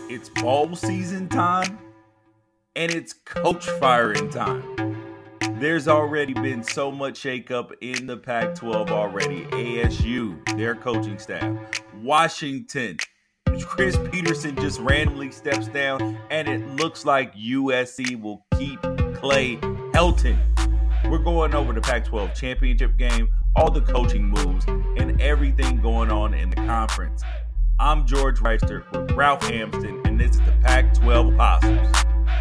It's bowl season time, and it's coach firing time. There's already been so much shakeup in the Pac 12 already. ASU, their coaching staff. Washington, Chris Peterson just randomly steps down, and it looks like USC will keep Clay Helton. We're going over the Pac 12 championship game, all the coaching moves, and everything going on in the conference. I'm George Reister with Ralph Hampton, and this is the Pac 12 Apostles.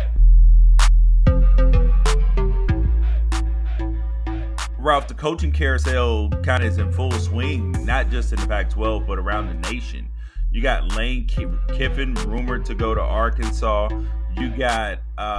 Ralph, the coaching carousel kind of is in full swing, not just in the Pac 12, but around the nation. You got Lane Kiffin rumored to go to Arkansas. You got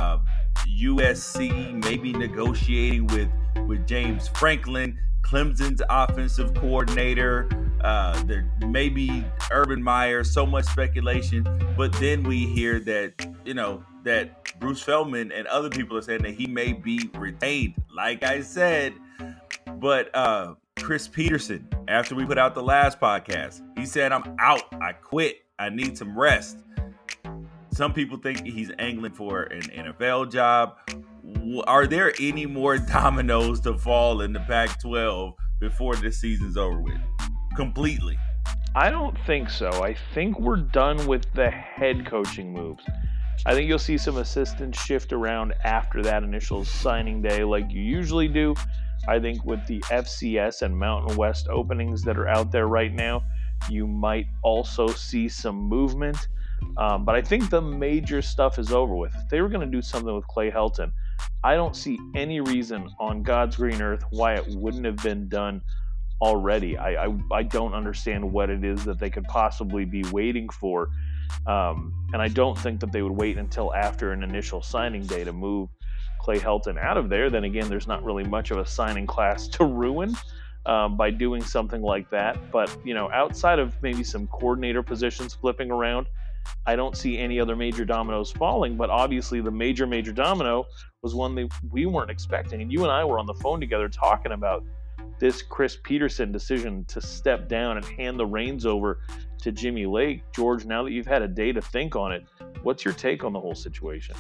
USC maybe negotiating with James Franklin, Clemson's offensive coordinator. There may be Urban Meyer, so much speculation. But then we hear that Bruce Feldman and other people are saying that he may be retained, like I said. But Chris Peterson, after we put out the last podcast, he said, I'm out. I quit. I need some rest. Some people think he's angling for an NFL job. Are there any more dominoes to fall in the Pac-12 before this season's over with? Completely. I don't think so. I think we're done with the head coaching moves. I think you'll see some assistants shift around after that initial signing day like you usually do. I think with the FCS and Mountain West openings that are out there right now, you might also see some movement. But I think the major stuff is over with. If they were going to do something with Clay Helton, I don't see any reason on God's green earth why it wouldn't have been done already. I don't understand what it is that they could possibly be waiting for. And I don't think that they would wait until after an initial signing day to move Clay Helton out of there. Then again, there's not really much of a signing class to ruin by doing something like that. But, outside of maybe some coordinator positions flipping around, I don't see any other major dominoes falling. But obviously the major domino was one that we weren't expecting. And you and I were on the phone together talking about this Chris Peterson decision to step down and hand the reins over to Jimmy Lake. George, now that you've had a day to think on it, what's your take on the whole situation?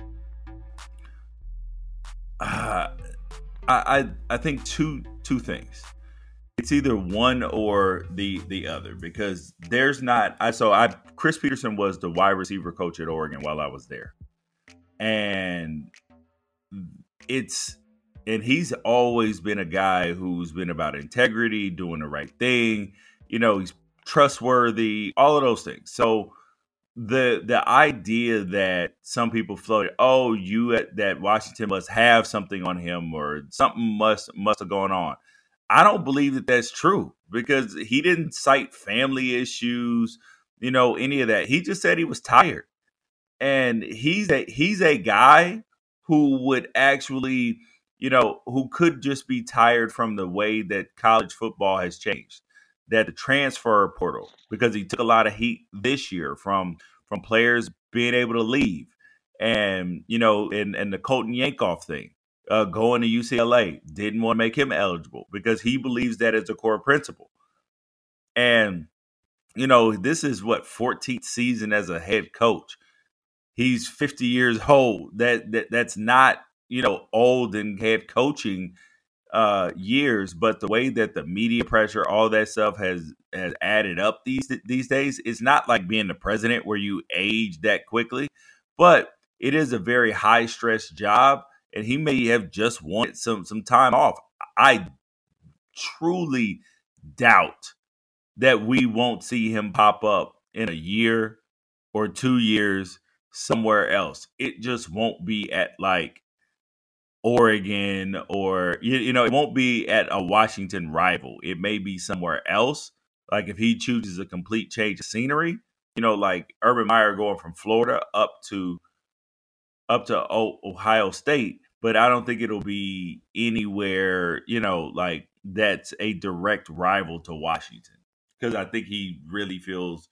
I think two things. It's either one or the other, because there's not. Chris Peterson was the wide receiver coach at Oregon while I was there, and he's always been a guy who's been about integrity, doing the right thing. He's trustworthy, all of those things. So the idea that some people floated, that Washington must have something on him or something must have gone on. I don't believe that that's true, because he didn't cite family issues, any of that. He just said he was tired, and he's a guy who would actually, who could just be tired from the way that college football has changed, that the transfer portal, because he took a lot of heat this year from players being able to leave, and and the Colton Yankoff thing, going to UCLA, didn't want to make him eligible because he believes that is a core principle. And this is 14th season as a head coach. He's 50 years old. That's not old in head coaching years, but the way that the media pressure, all that stuff has added up these days. It's not like being the president where you age that quickly, but it is a very high stress job, and he may have just wanted some time off. I truly doubt that we won't see him pop up in a year or 2 years somewhere else. It just won't be at like Oregon, or it won't be at a Washington rival. It may be somewhere else. Like if he chooses a complete change of scenery, like Urban Meyer going from Florida up to Ohio State. But I don't think it'll be anywhere, like that's a direct rival to Washington, because I think he really feels,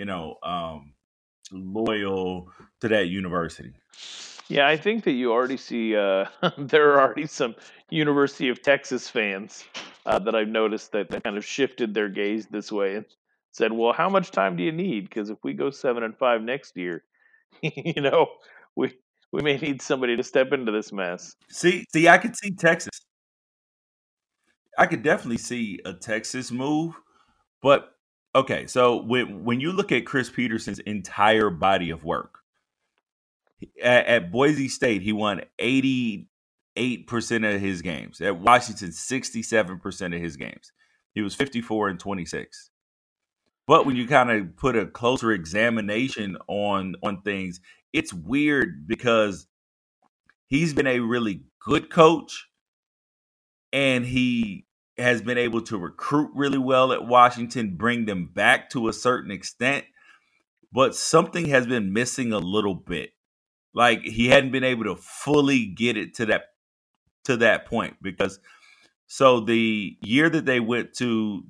loyal to that university. Yeah, I think that you already see there are already some University of Texas fans that I've noticed that kind of shifted their gaze this way. said, "Well, how much time do you need? Because if we go 7-5 next year, you know, we we may need somebody to step into this mess." See, I could see Texas. I could definitely see a Texas move, but okay. So when you look at Chris Peterson's entire body of work at Boise State, he won 88% of his games. At Washington, 67% of his games. He was 54-26. But when you kind of put a closer examination on things, it's weird because he's been a really good coach and he has been able to recruit really well at Washington, bring them back to a certain extent, but something has been missing a little bit. Like he hadn't been able to fully get it to that point because so the year that they went to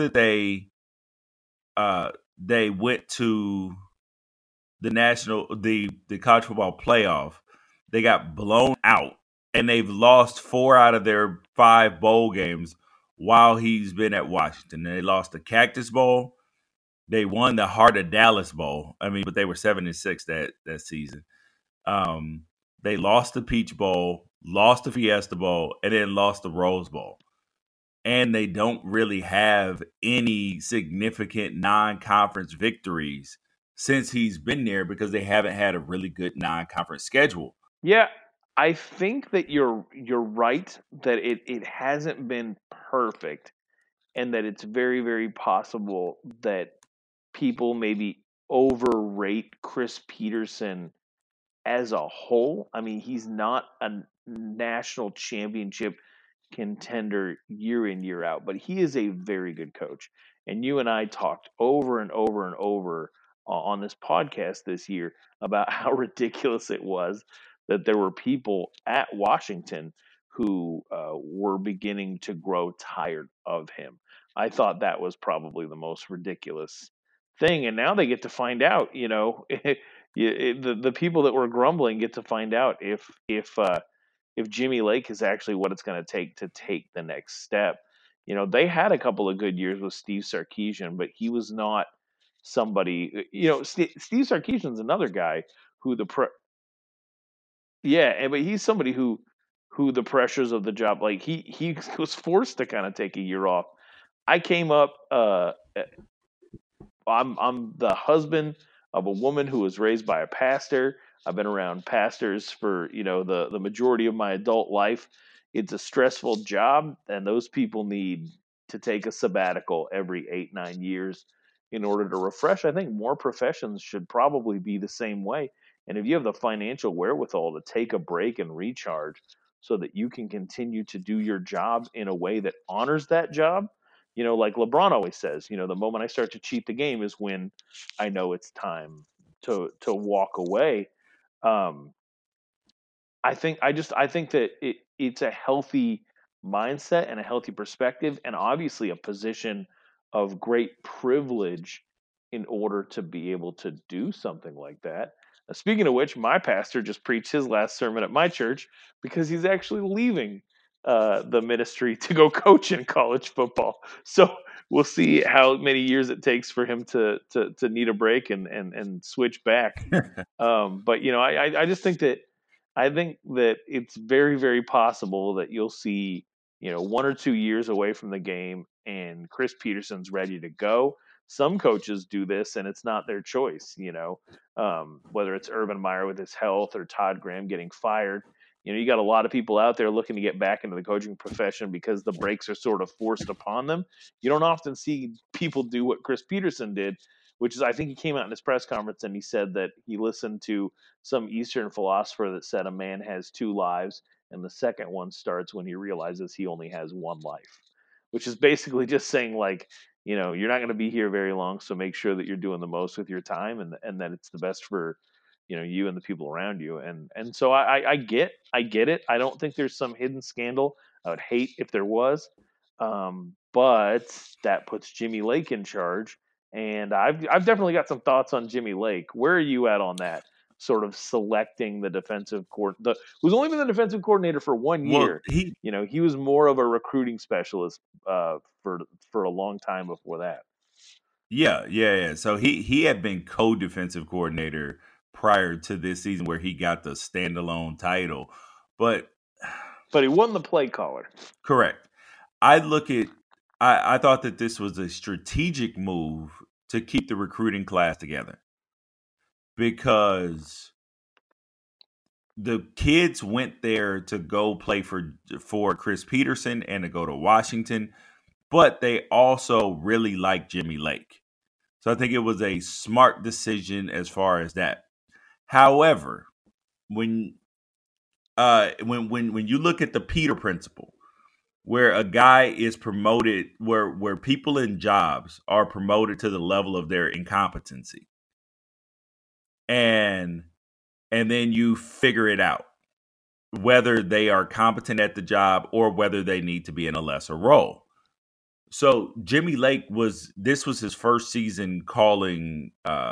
the college football playoff, they got blown out and they've lost 4 out of their 5 bowl games while he's been at Washington. They lost the Cactus Bowl. They won the Heart of Dallas Bowl. I mean, but they were 7-6 that season. They lost the Peach Bowl, lost the Fiesta Bowl, and then lost the Rose Bowl. And they don't really have any significant non-conference victories since he's been there because they haven't had a really good non-conference schedule. Yeah, I think that you're right that it hasn't been perfect, and that it's very, very possible that people maybe overrate Chris Peterson as a whole. I mean, he's not a national championship contender year in, year out, but he is a very good coach. And you and I talked over and over and over on this podcast this year about how ridiculous it was that there were people at Washington who were beginning to grow tired of him. I thought that was probably the most ridiculous thing. And now they get to find out, the people that were grumbling get to find out if Jimmy Lake is actually what it's going to take the next step. They had a couple of good years with Steve Sarkisian, but he was not somebody. Steve Sarkisian's another guy who but he's somebody who the pressures of the job, like he was forced to kind of take a year off. I came up. I'm the husband of a woman who was raised by a pastor. I've been around pastors for the majority of my adult life. It's a stressful job, and those people need to take a sabbatical every 8-9 years in order to refresh. I think more professions should probably be the same way. And if you have the financial wherewithal to take a break and recharge so that you can continue to do your job in a way that honors that job, like LeBron always says, the moment I start to cheat the game is when I know it's time to walk away. I think that it's a healthy mindset and a healthy perspective, and obviously a position of great privilege in order to be able to do something like that. Speaking of which, my pastor just preached his last sermon at my church because he's actually leaving the ministry to go coach in college football. So we'll see how many years it takes for him to need a break and switch back. But I just think that it's very, very possible that you'll see 1 or 2 years away from the game and Chris Peterson's ready to go. Some coaches do this and it's not their choice, whether it's Urban Meyer with his health or Todd Graham getting fired. You got a lot of people out there looking to get back into the coaching profession because the breaks are sort of forced upon them. You don't often see people do what Chris Peterson did, which is, I think he came out in his press conference and he said that he listened to some Eastern philosopher that said a man has 2 lives and the second one starts when he realizes he only has 1 life, which is basically just saying, like, you're not going to be here very long, so make sure that you're doing the most with your time and that it's the best for you and the people around you. And so I get it. I don't think there's some hidden scandal. I would hate if there was, but that puts Jimmy Lake in charge. And I've definitely got some thoughts on Jimmy Lake. Where are you at on that? Sort of selecting the defensive who's only been the defensive coordinator for 1 year. Well, he was more of a recruiting specialist for a long time before that. Yeah. So he had been co-defensive coordinator prior to this season where he got the standalone title. But But he won the play caller. correct. I thought that this was a strategic move to keep the recruiting class together because the kids went there to go play for Chris Peterson and to go to Washington, but they also really like Jimmy Lake. So I think it was a smart decision as far as that. However, when when you look at the Peter principle, where a guy is promoted, where people in jobs are promoted to the level of their incompetency, and then you figure it out whether they are competent at the job or whether they need to be in a lesser role. So Jimmy Lake this was his first season calling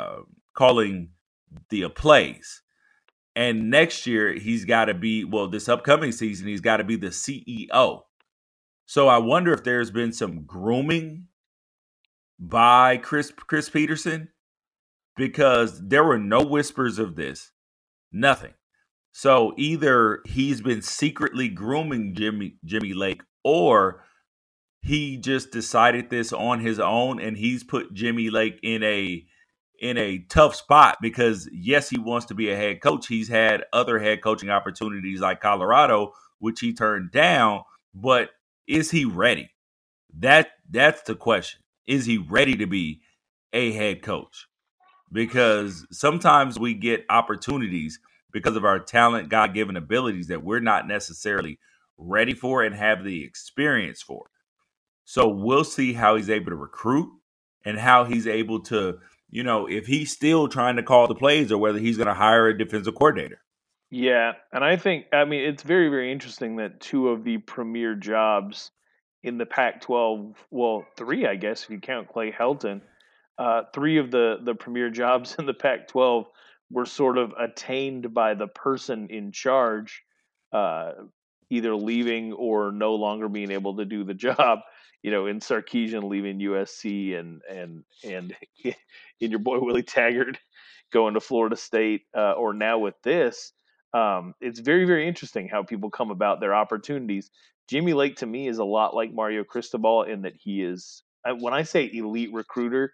the plays. And next year he's got to be, this upcoming season he's got to be the CEO. So I wonder if there's been some grooming by Chris Peterson, because there were no whispers of this. Nothing. So either he's been secretly grooming Jimmy Lake, or he just decided this on his own and he's put Jimmy Lake in a tough spot because, yes, he wants to be a head coach. He's had other head coaching opportunities like Colorado, which he turned down, but is he ready? That's the question. Is he ready to be a head coach? Because sometimes we get opportunities because of our talent, God-given abilities that we're not necessarily ready for and have the experience for. So we'll see how he's able to recruit and how he's able to, if he's still trying to call the plays or whether he's going to hire a defensive coordinator. Yeah, and I think, it's very, very interesting that two of the premier jobs in the Pac-12, well, three, I guess, if you count Clay Helton, three of the premier jobs in the Pac-12 were sort of attained by the person in charge, uh, either leaving or no longer being able to do the job. In Sarkisian leaving USC and in your boy Willie Taggart going to Florida State, or now with this. It's very, very interesting how people come about their opportunities. Jimmy Lake to me is a lot like Mario Cristobal in that he is. When I say elite recruiter,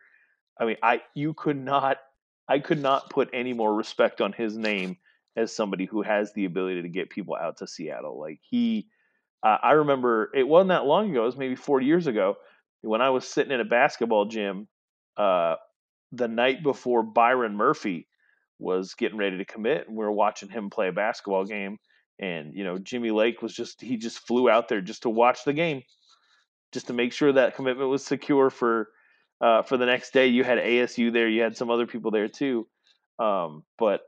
I could not put any more respect on his name as somebody who has the ability to get people out to Seattle. I remember it wasn't that long ago. It was maybe 40 years ago when I was sitting in a basketball gym uh, the night before Byron Murphy was getting ready to commit, and we were watching him play a basketball game. And Jimmy Lake he just flew out there just to watch the game, just to make sure that commitment was secure for the next day. You had ASU there, you had some other people there too. But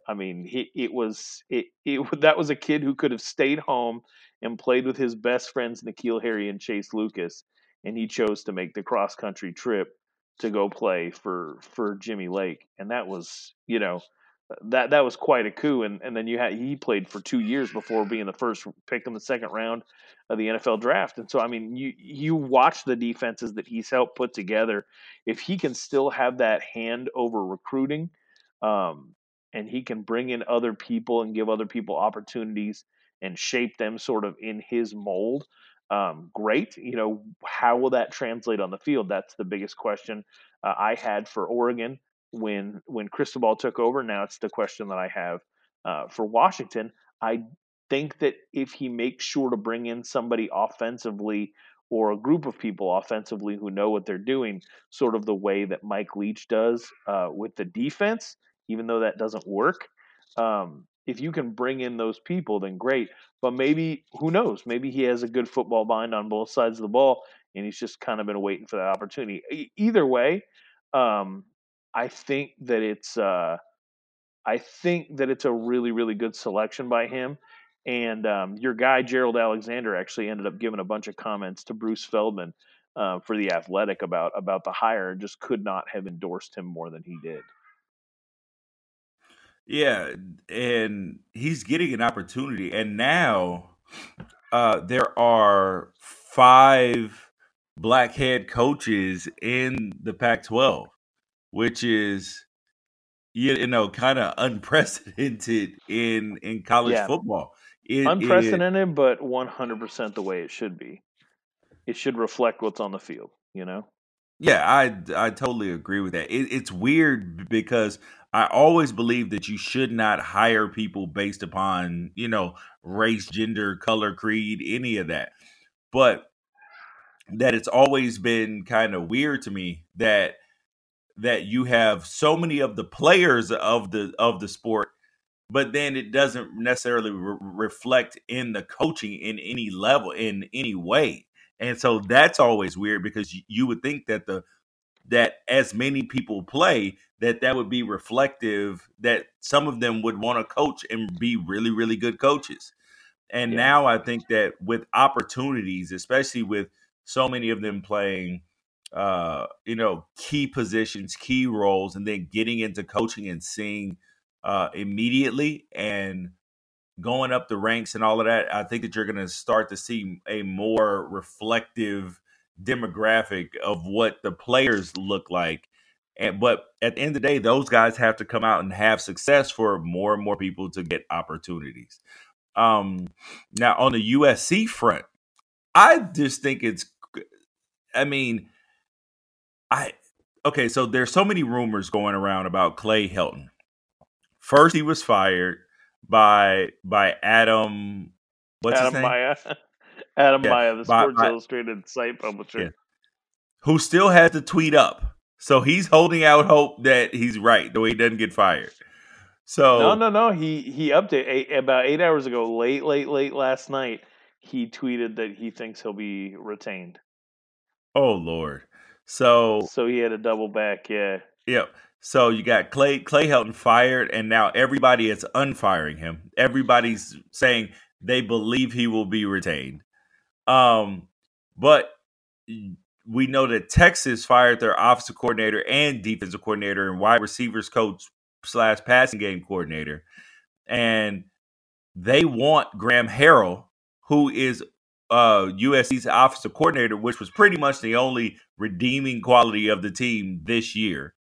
that was a kid who could have stayed home and played with his best friends N'Keal Harry and Chase Lucas, and he chose to make the cross country trip to go play for Jimmy Lake, and that was that was quite a coup. And then he played for 2 years before being the first pick in the second round of the NFL draft. And so you watch the defenses that he's helped put together. If he can still have that hand over recruiting, and he can bring in other people and give other people opportunities and shape them sort of in his mold, great. How will that translate on the field? That's the biggest question I had for Oregon when Cristobal took over. Now it's the question that I have for Washington. I think that if he makes sure to bring in somebody offensively or a group of people offensively who know what they're doing, sort of the way that Mike Leach does with the defense, even though that doesn't work. If you can bring in those people, then great. But maybe, who knows? Maybe he has a good football mind on both sides of the ball, and he's just kind of been waiting for that opportunity. Either way, I think that it's a really, really good selection by him. And your guy Gerald Alexander actually ended up giving a bunch of comments to Bruce Feldman for the Athletic about the hire, and just could not have endorsed him more than he did. Yeah, and he's getting an opportunity. And now there are 5 black head coaches in the Pac-12. which is kind of unprecedented in college Yeah, football. It unprecedented, but 100% the way it should be. It should reflect what's on the field, you know? Yeah, I totally agree with that. It's weird because I always believe that you should not hire people based upon race, gender, color, creed, any of that. But that it's always been kind of weird to me that you have so many of the players of the sport, but then it doesn't necessarily reflect in the coaching in any level in any way. And so that's always weird because you would think that that as many people play that would be reflective, that some of them would want to coach and be really really good coaches. And Yeah. now I think that with opportunities, especially with so many of them playing key positions, key roles, and then getting into coaching and seeing immediately and going up the ranks and all of that, I think that you're going to start to see a more reflective demographic of what the players look like. But at the end of the day, those guys have to come out and have success for more and more people to get opportunities. Now on the USC front, I just think I mean, I okay, so there's so many rumors going around about Clay Helton. First, he was fired by Adam. What's his Adam name? Maya. Adam Yeah, Maya, the by, Sports by Illustrated site yeah, publisher. who still has the tweet up. So he's holding out hope that he's right, though he doesn't get fired. No, So, no, no. He updated about 8 hours ago, late last night. He tweeted that he thinks he'll be retained. oh Lord. So, So he had a double back. Yeah, yeah. So you got Clay Helton fired, and now everybody is unfiring him. Everybody's saying they believe he will be retained. But we know that Texas fired their offensive coordinator and defensive coordinator and wide receivers coach / passing game coordinator. And they want Graham Harrell, who is USC's offensive coordinator, which was pretty much the only redeeming quality of the team this year.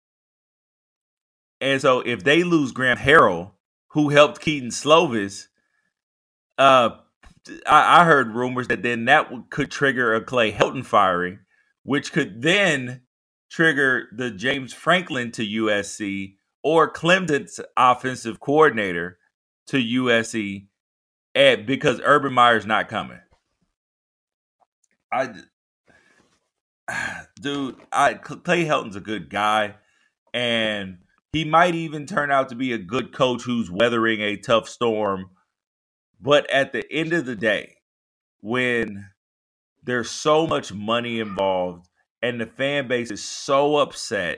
And so if they lose Graham Harrell, who helped Keaton Slovis, I heard rumors that then could trigger a Clay Helton firing, which could then trigger the James Franklin to USC or Clemson's offensive coordinator to USC because Urban Meyer's not coming. Clay Helton's a good guy, and he might even turn out to be a good coach who's weathering a tough storm. But at the end of the day, when there's so much money involved and the fan base is so upset,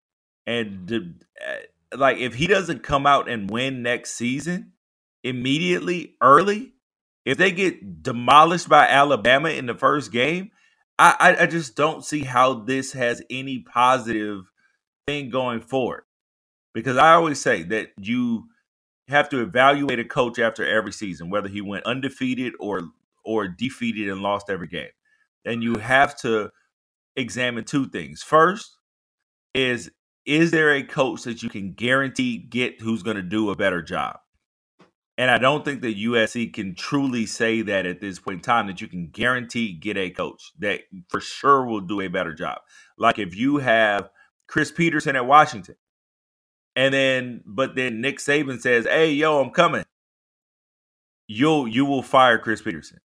and like if he doesn't come out and win next season immediately early, if they get demolished by Alabama in the first game, I just don't see how this has any positive thing going forward. Because I always say that you have to evaluate a coach after every season, whether he went undefeated or defeated and lost every game. And you have to examine two things. First is there a coach that you can guarantee get who's going to do a better job? And I don't think that USC can truly say that at this point in time, that you can guarantee get a coach that for sure will do a better job. Like if you have Chris Peterson at Washington, but then Nick Saban says, "Hey, yo, I'm coming." You will fire Chris Peterson.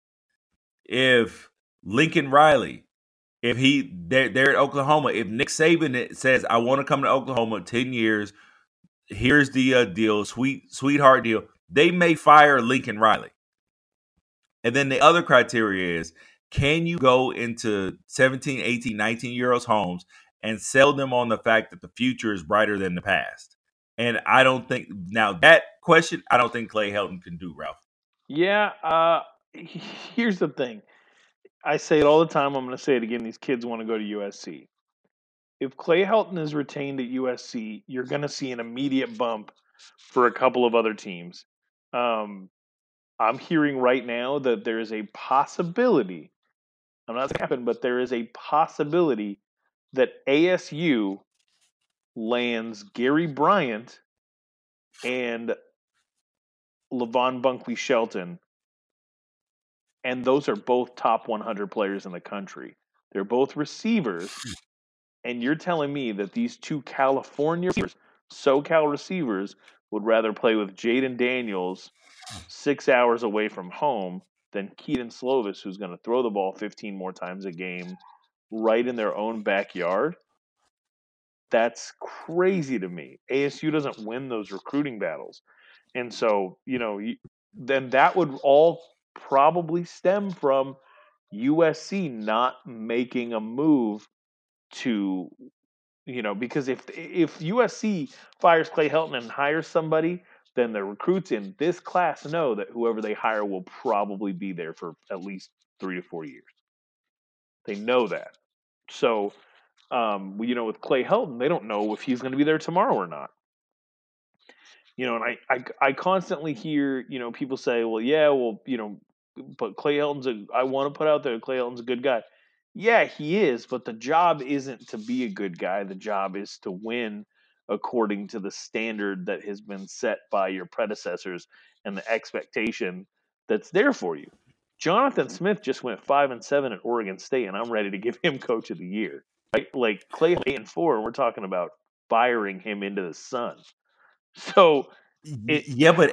If Lincoln Riley, if they're at Oklahoma, if Nick Saban says, "I want to come to Oklahoma 10 years, here's the deal, sweetheart deal," they may fire Lincoln Riley. And then the other criteria is, can you go into 17, 18, 19-year-olds' homes and sell them on the fact that the future is brighter than the past? And I don't think, now that question, I don't think Clay Helton can do, Ralph. yeah. Here's the thing. I say it all the time. I'm going to say it again. These kids want to go to USC. If Clay Helton is retained at USC, you're going to see an immediate bump for a couple of other teams. I'm hearing right now that there is a possibility. I'm not saying it happen, but there is a possibility that ASU lands Gary Bryant and LaVon Bunkley Shelton, and those are both top 100 players in the country. They're both receivers, and you're telling me that these two California receivers, SoCal receivers, would rather play with Jaden Daniels 6 hours away from home than Keaton Slovis, who's going to throw the ball 15 more times a game right in their own backyard? That's crazy to me. ASU doesn't win those recruiting battles. And so, then that would all probably stem from USC not making a move to, because if USC fires Clay Helton and hires somebody, then the recruits in this class know that whoever they hire will probably be there for at least 3 to 4 years. They know that. So, with Clay Helton, they don't know if he's going to be there tomorrow or not. And I constantly hear, people say, well, yeah, well, but Clay Helton's I want to put out there, Clay Helton's a good guy. Yeah, he is, but the job isn't to be a good guy. The job is to win according to the standard that has been set by your predecessors and the expectation that's there for you. Jonathan Smith just went 5-7 at Oregon State, and I'm ready to give him Coach of the Year. Right? Like Clay 8-4, and we're talking about firing him into the sun. So but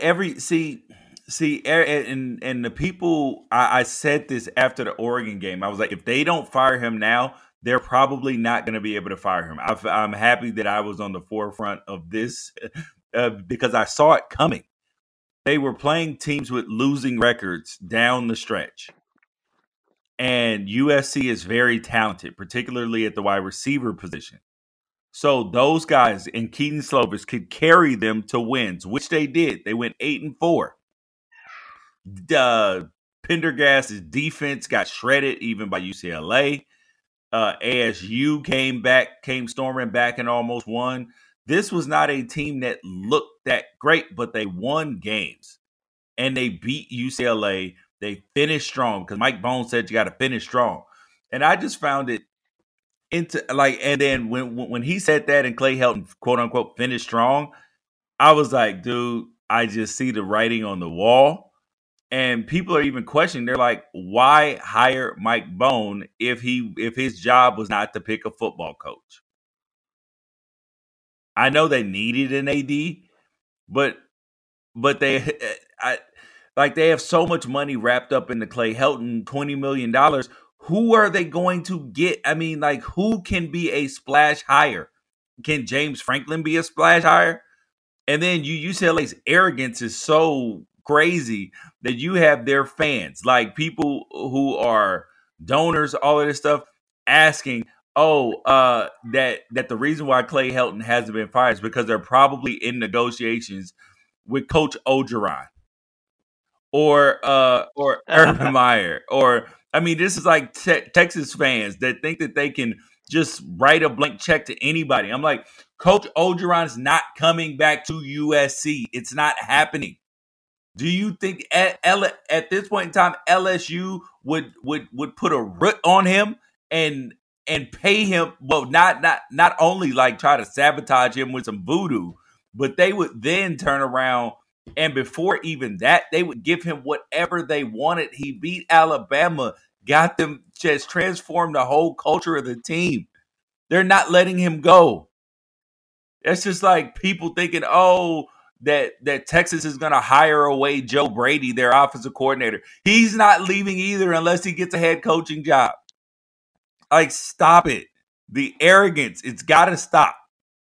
and the people, I said this after the Oregon game. I was like, if they don't fire him now, they're probably not going to be able to fire him. I'm happy that I was on the forefront of this because I saw it coming. They were playing teams with losing records down the stretch. And USC is very talented, particularly at the wide receiver position. So those guys and Keaton Slovis could carry them to wins, which they did. They went 8-4. Pendergast's defense got shredded even by UCLA. ASU came storming back and almost won. This was not a team that looked that great, but they won games. And they beat UCLA. They finished strong because Mike Bohn said you got to finish strong. And I just found it and then when he said that and Clay Helton, quote unquote, finished strong, I was like, dude, I just see the writing on the wall. And people are even questioning. They're like, why hire Mike Bohn if his job was not to pick a football coach? I know they needed an AD, but they have so much money wrapped up in the Clay Helton, $20 million. Who are they going to get? I mean, like, who can be a splash hire? Can James Franklin be a splash hire? And then UCLA's arrogance is so crazy that you have their fans, like people who are donors, all of this stuff, asking, that the reason why Clay Helton hasn't been fired is because they're probably in negotiations with Coach Orgeron or Urban Meyer or. I mean, this is like Texas fans that think that they can just write a blank check to anybody. I'm like, Coach Orgeron is not coming back to USC. It's not happening. Do you think at this point in time LSU would put a root on him and pay him? Well, not only like try to sabotage him with some voodoo, but they would then turn around. And before even that, they would give him whatever they wanted. He beat Alabama, got them, just transformed the whole culture of the team. They're not letting him go. That's just like people thinking, that Texas is going to hire away Joe Brady, their offensive coordinator. He's not leaving either unless he gets a head coaching job. Like, stop it. The arrogance, it's got to stop.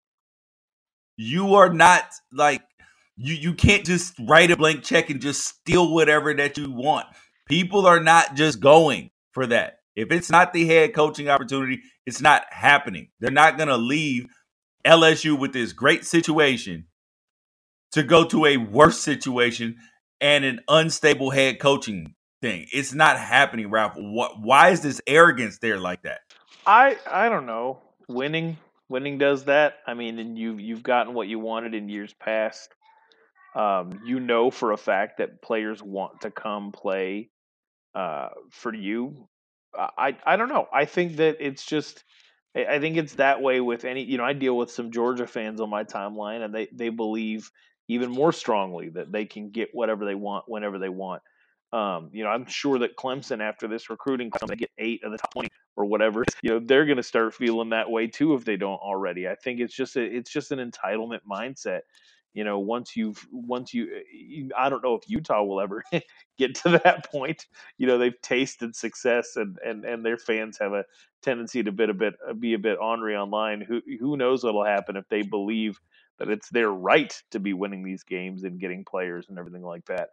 You are not like... You can't just write a blank check and just steal whatever that you want. People are not just going for that. If it's not the head coaching opportunity, it's not happening. They're not going to leave LSU with this great situation to go to a worse situation and an unstable head coaching thing. It's not happening, Ralph. Why is this arrogance there like that? I don't know. Winning does that. I mean, and you've gotten what you wanted in years past. For a fact that players want to come play for you. I don't know. I think that it's just I think it's that way with any. I deal with some Georgia fans on my timeline, and they believe even more strongly that they can get whatever they want whenever they want. I'm sure that Clemson, after this recruiting class, they get 8 of the top 20 or whatever. They're going to start feeling that way too if they don't already. I think it's just an entitlement mindset. I don't know if Utah will ever get to that point. They've tasted success, and their fans have a tendency to be a bit ornery online. Who knows what'll happen if they believe that it's their right to be winning these games and getting players and everything like that.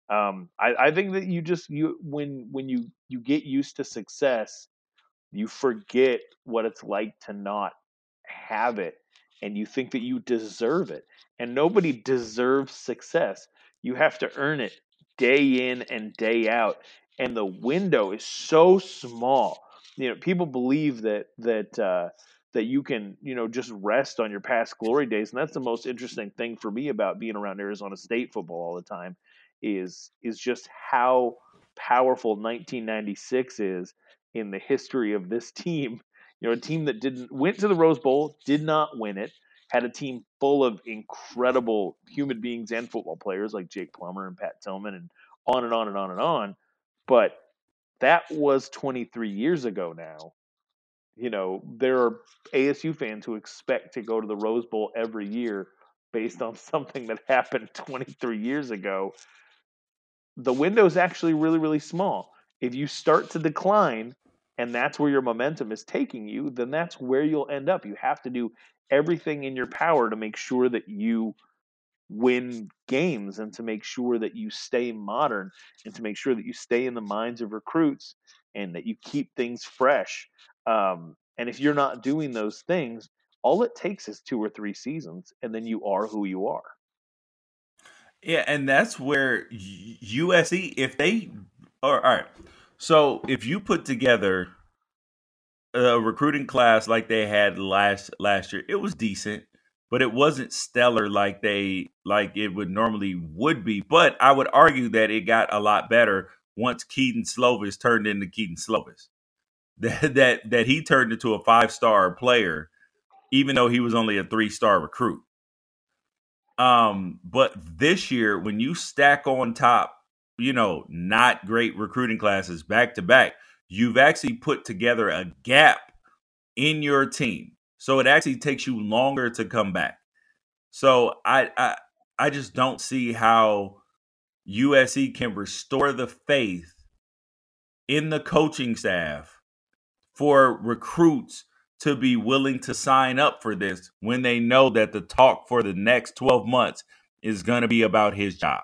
I think that when you get used to success, you forget what it's like to not have it, and you think that you deserve it. And nobody deserves success. You have to earn it day in and day out, and the window is so small. People believe that you can just rest on your past glory days, and that's the most interesting thing for me about being around Arizona State football all the time is just how powerful 1996 is in the history of this team. A team that didn't went to the Rose Bowl, did not win it, had a team full of incredible human beings and football players like Jake Plummer and Pat Tillman and on and on and on and on. But that was 23 years ago now. There are ASU fans who expect to go to the Rose Bowl every year based on something that happened 23 years ago. The window is actually really, really small. If you start to decline and that's where your momentum is taking you, then that's where you'll end up. You have to do everything in your power to make sure that you win games and to make sure that you stay modern and to make sure that you stay in the minds of recruits and that you keep things fresh. And if you're not doing those things, all it takes is 2 or 3 seasons, and then you are who you are. Yeah, and that's where USC, if they, all right. So if you put together a recruiting class like they had last year, it was decent, but it wasn't stellar like it would normally would be. But I would argue that it got a lot better once Keaton Slovis turned into Keaton Slovis. That he turned into a 5-star player, even though he was only a 3-star recruit. But this year, when you stack on top, not great recruiting classes back to back, you've actually put together a gap in your team. So it actually takes you longer to come back. So I just don't see how USC can restore the faith in the coaching staff for recruits to be willing to sign up for this when they know that the talk for the next 12 months is going to be about his job.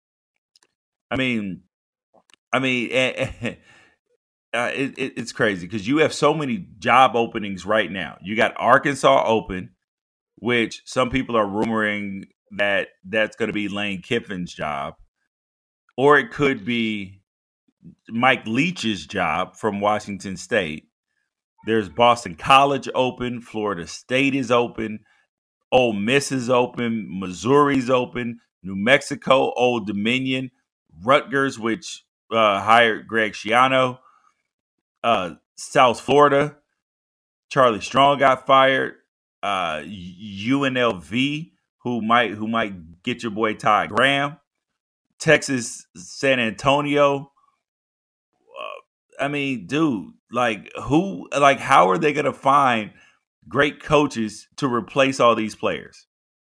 It's crazy because you have so many job openings right now. You got Arkansas open, which some people are rumoring that that's going to be Lane Kiffin's job, or it could be Mike Leach's job from Washington State. There's Boston College open, Florida State is open, Ole Miss is open, Missouri's open, New Mexico, Old Dominion, Rutgers, which hired Greg Schiano, South Florida, Charlie Strong got fired, UNLV, who might get your boy Todd Graham, Texas, San Antonio. Dude, how are they going to find great coaches to replace all these players?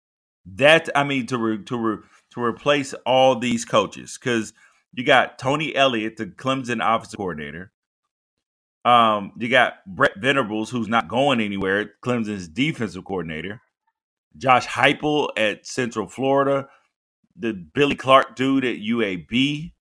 To replace all these coaches, because you got Tony Elliott, the Clemson offensive coordinator. You got Brett Venables, who's not going anywhere, Clemson's defensive coordinator. Josh Heupel at Central Florida, the Billy Clark dude at UAB.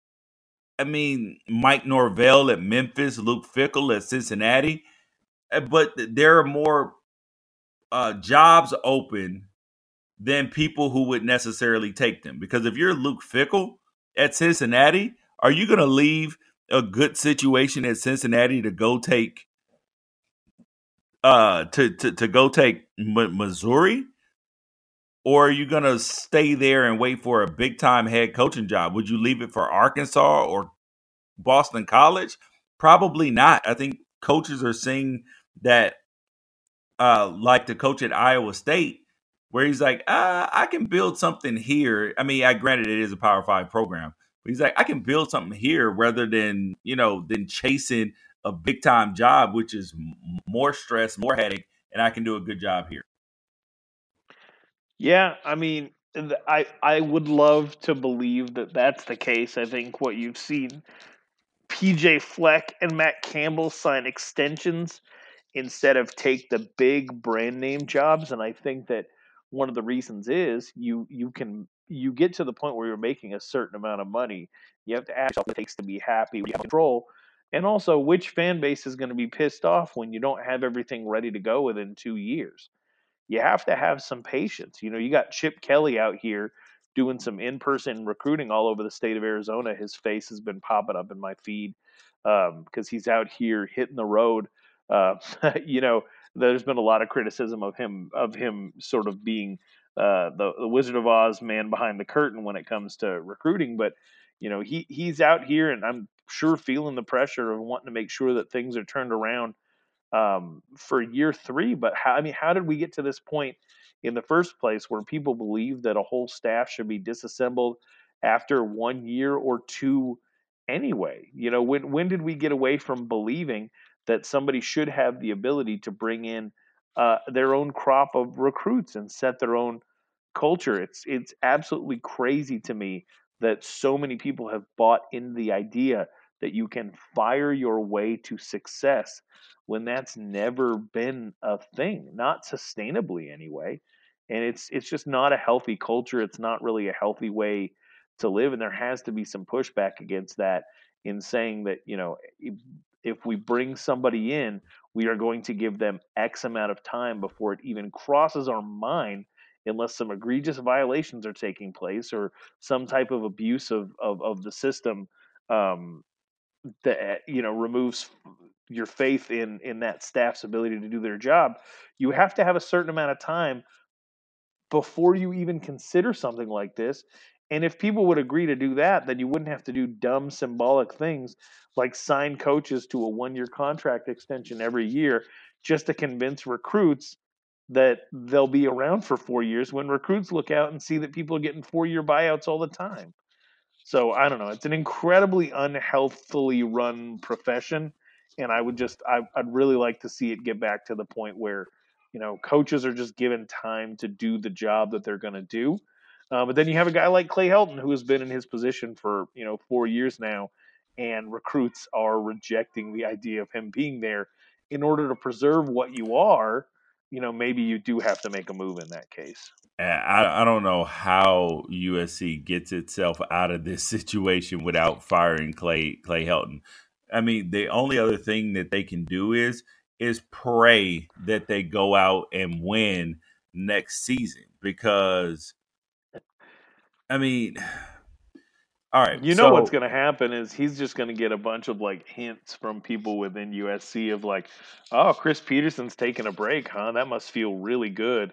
Mike Norvell at Memphis, Luke Fickell at Cincinnati. But there are more jobs open than people who would necessarily take them. Because if you're Luke Fickell at Cincinnati, are you going to leave a good situation at Cincinnati to go take Missouri? Or are you going to stay there and wait for a big-time head coaching job? Would you leave it for Arkansas or Boston College? Probably not. I think coaches are seeing that like the coach at Iowa State, where he's like, I can build something here. I mean, granted it is a Power 5 program, but he's like, I can build something here rather than, than chasing a big time job, which is more stress, more headache, and I can do a good job here. Yeah, I mean, I would love to believe that that's the case. I think what you've seen PJ Fleck and Matt Campbell sign extensions instead of take the big brand name jobs, and I think that one of the reasons is you get to the point where you're making a certain amount of money. You have to ask yourself what it takes to be happy, you have control, and also which fan base is going to be pissed off when you don't have everything ready to go within 2 years. You have to have some patience. You got Chip Kelly out here doing some in-person recruiting all over the state of Arizona. His face has been popping up in my feed because he's out here hitting the road. Uh, you know, there's been a lot of criticism of him sort of being the Wizard of Oz man behind the curtain when it comes to recruiting. But he's out here, and I'm sure feeling the pressure of wanting to make sure that things are turned around for year three. But how did we get to this point in the first place where people believe that a whole staff should be disassembled after 1 year or two anyway? When did we get away from believing that somebody should have the ability to bring in their own crop of recruits and set their own culture? It's absolutely crazy to me that so many people have bought into the idea that you can fire your way to success when that's never been a thing, not sustainably anyway. And it's just not a healthy culture. It's not really a healthy way to live, and there has to be some pushback against that in saying that if we bring somebody in, we are going to give them X amount of time before it even crosses our mind, unless some egregious violations are taking place or some type of abuse of the system um, that removes your faith in that staff's ability to do their job. You have to have a certain amount of time before you even consider something like this. And if people would agree to do that, then you wouldn't have to do dumb symbolic things like sign coaches to a 1-year contract extension every year just to convince recruits that they'll be around for 4 years, when recruits look out and see that people are getting 4-year buyouts all the time. So I don't know. It's an incredibly unhealthily run profession, and I'd really like to see it get back to the point where coaches are just given time to do the job that they're going to do. But then you have a guy like Clay Helton, who has been in his position for 4 years now, and recruits are rejecting the idea of him being there. In order to preserve what you are, maybe you do have to make a move in that case. I don't know how USC gets itself out of this situation without firing Clay Helton. I mean, the only other thing that they can do is pray that they go out and win next season, because I mean, all right. What's going to happen is he's just going to get a bunch of hints from people within USC of oh, Chris Peterson's taking a break, huh? That must feel really good.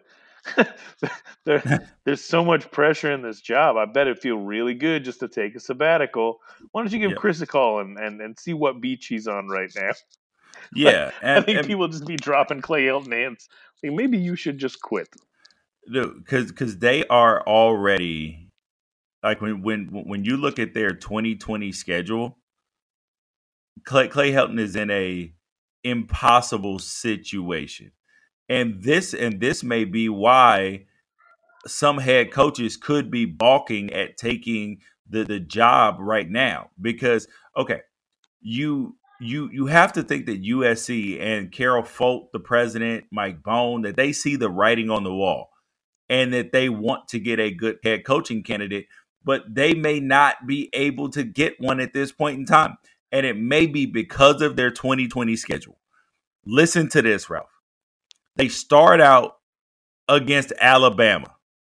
There's so much pressure in this job. I bet it feel really good just to take a sabbatical. Why don't you give Chris a call and see what beach he's on right now? Yeah, I think people just be dropping Clay Helton hands. Maybe you should just quit. Because they are already when you look at their 2020 schedule, Clay Helton is in a impossible situation. And this may be why some head coaches could be balking at taking the job right now, because okay, you have to think that USC and Carol Folt, the president, Mike Bohn, that they see the writing on the wall and that they want to get a good head coaching candidate, but they may not be able to get one at this point in time. And it may be because of their 2020 schedule. Listen to this, Ralph. They start out against Alabama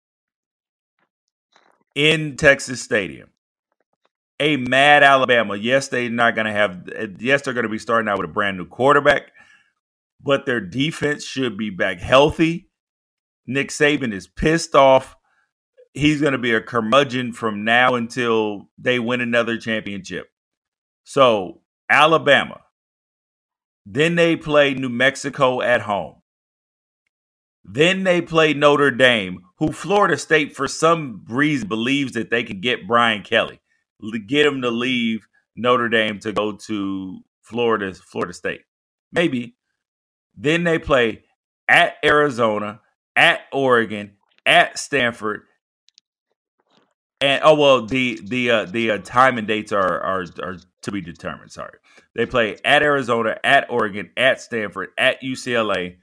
in Texas Stadium. A mad Alabama. Yes, they're going to be starting out with a brand new quarterback, but their defense should be back healthy. Nick Saban is pissed off. He's going to be a curmudgeon from now until they win another championship. So, Alabama. Then they play New Mexico at home. Then they play Notre Dame, who Florida State, for some reason, believes that they can get Brian Kelly, get him to leave Notre Dame to go to Florida State. Maybe. Then they play at Arizona, at Oregon, at Stanford, and the time and dates are to be determined. Sorry, they play at Arizona, at Oregon, at Stanford, at UCLA,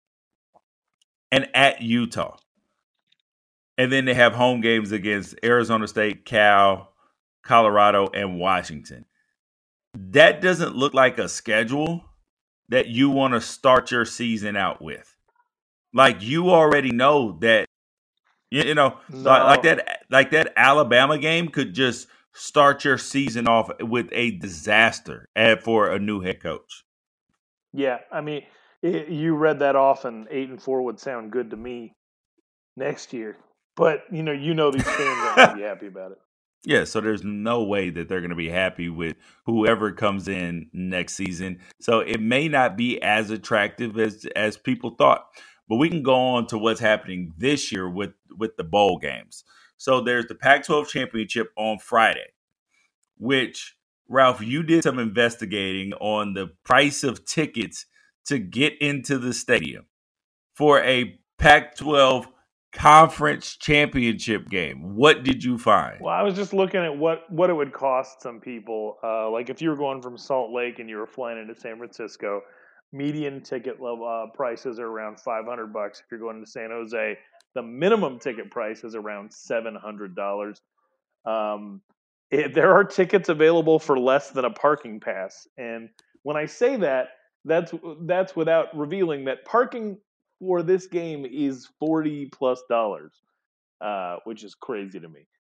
and at Utah. And then they have home games against Arizona State, Cal, Colorado, and Washington. That doesn't look like a schedule that you want to start your season out with. Like, you already know that, No. like that Alabama game could just start your season off with a disaster for a new head coach. Yeah, I mean, you read that off, and 8-4 would sound good to me next year. But these fans aren't going to be happy about it. Yeah, so there's no way that they're going to be happy with whoever comes in next season. So it may not be as attractive as people thought. But we can go on to what's happening this year with the bowl games. So there's the Pac-12 championship on Friday, which, Ralph, you did some investigating on the price of tickets to get into the stadium for a Pac-12 conference championship game. What did you find? Well, I was just looking at what it would cost some people. Like if you were going from Salt Lake and you were flying into San Francisco, median ticket level prices are around $500. If you're going to San Jose, the minimum ticket price is around $700. There are tickets available for less than a parking pass, and when I say that, that's without revealing that parking for this game is $40+, which is crazy to me.